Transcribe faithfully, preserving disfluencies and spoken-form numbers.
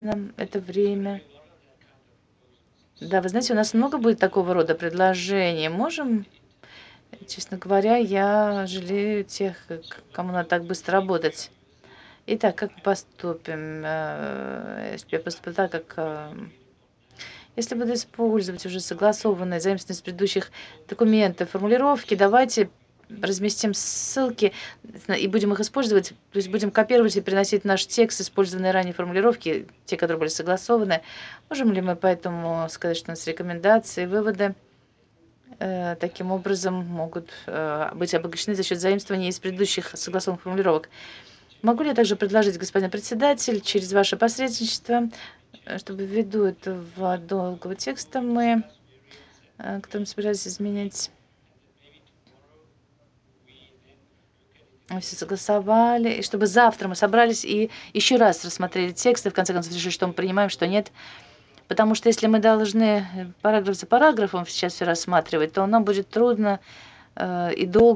нам это время. Да, вы знаете, у нас много будет такого рода предложений. Можем, честно говоря, я жалею тех, к кому надо так быстро работать. Итак, как мы поступим? Э, если я поступлю так, как, ам, если буду использовать уже согласованные, заимствованные из предыдущих документов формулировки, давайте разместим ссылки зна и будем их использовать, то есть будем копировать и переносить в наш текст использованные ранее формулировки, те, которые были согласованы. Можем ли мы поэтому сказать, что у нас рекомендации, выводы, э, таким образом могут, э, быть обогащены за счет заимствования из предыдущих согласованных формулировок? Могу ли я также предложить, господин председатель, через ваше посредничество, э, чтобы ввиду этого долгого текста мы, э, который мы собирались изменить, мы все согласовали, и чтобы завтра мы собрались и еще раз рассмотрели текст, и в конце концов решили, что мы принимаем, что нет. Потому что если мы должны параграф за параграфом сейчас все рассматривать, то нам будет трудно, э, и долго.